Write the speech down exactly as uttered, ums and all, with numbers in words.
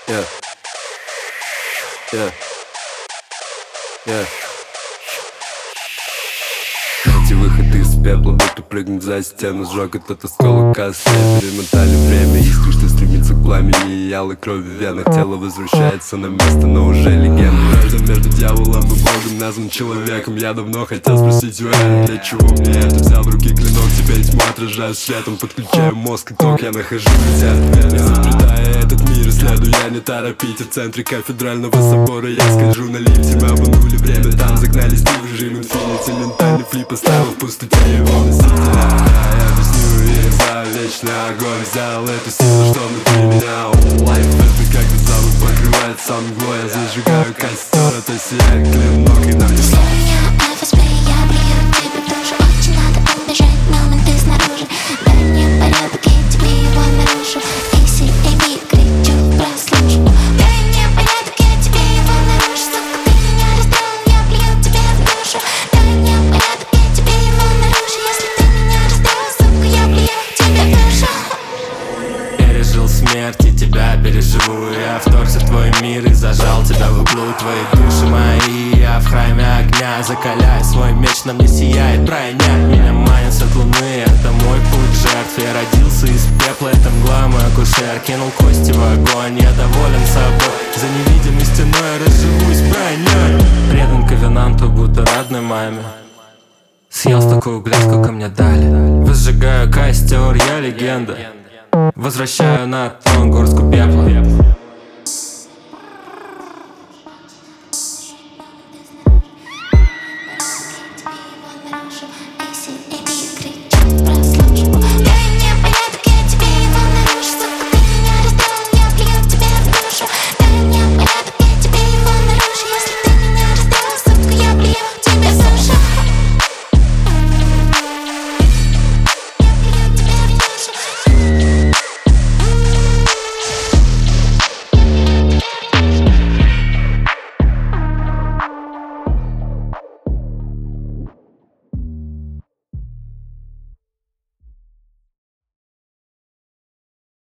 Yeah. Yeah. Yeah. Найти выход из пепла, будто прыгнуть за стену. Сжег этот осколок кассы, перемотали время. Искры, что стремится к пламени и алой крови в венах. Тело возвращается на место, но уже легенда. Вражда между дьяволом и Богом назван человеком. Я давно хотел спросить у Эля, для чего мне это? Взял в руки клинок, теперь тьму отражаю светом. Подключаю мозг и ток, я нахожу эти ответы. Наблюдая этот мир, исследую, я не торопить. В центре кафедрального собора я скольжу на лифте. Мы обманули время, там загнали стиль в режим инфинити. Ментальный флип оставил в пустоте его носителя. Я объясню ей за вечный огонь. Взял эту силу, что внутри меня. Лайф это как замок покрывает сам мглой. Я зажигаю костер, это сияет клинок и нам не слава. Я бью тебе в душу. Очень надо убежать, но ты снаружи. Дай мне порядок, я тебе его нарушу. Икси, эйби, кричу, прослушаю. Дай мне порядок, я тебе его нарушу. Сука, ты меня раздал, я бью тебе в душу. Дай мне порядок, я тебе его нарушу. Если ты меня раздал, сука, я бью тебе в душу. Пережил смерть и тебя переживу. Я вторгся в твой мир и зажал тебя в углу. Твои души мои, я в храме огня. Закаляй свой меч, на мне сияет броня. Меня манит свет луны, это мой путь жертв. Я родился из пепла, это мгла, мой акушер. Кинул кости в огонь, я доволен собой. За невидимой стеной я разживусь броней. Предан ковенанту, будто родной маме. Съел столько угля, сколько мне дали. Возжигаю костер, я легенда. Возвращаю на трон горстку пепла.